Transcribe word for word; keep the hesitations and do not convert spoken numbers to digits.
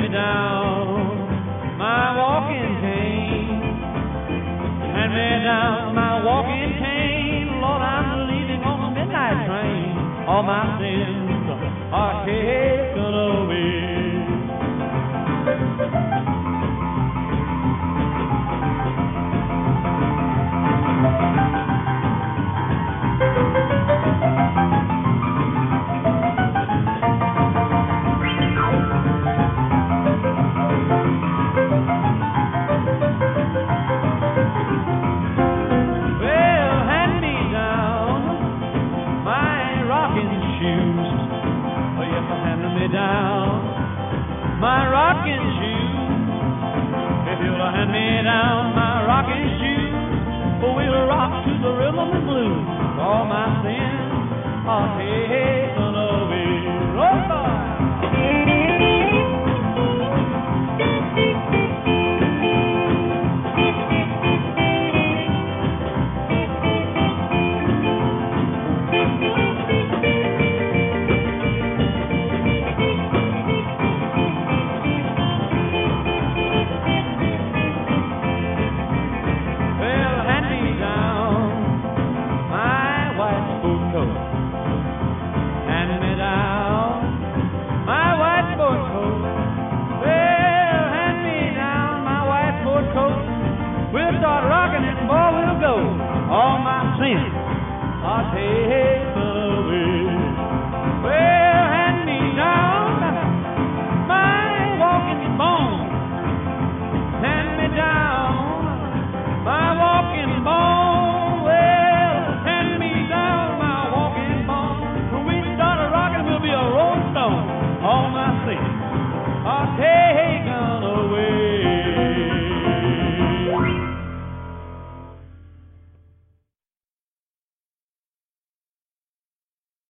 me down my walking cane. Hand me down my walking cane. Lord, I'm leaving on the midnight train. All my sins are taken away. My rocking shoes, if you'll hand me down my rocking shoes, we'll rock to the rhythm and blues. All my sins are taken away. Roll by. We'll start rocking and boy, we'll go. All my sins are taken.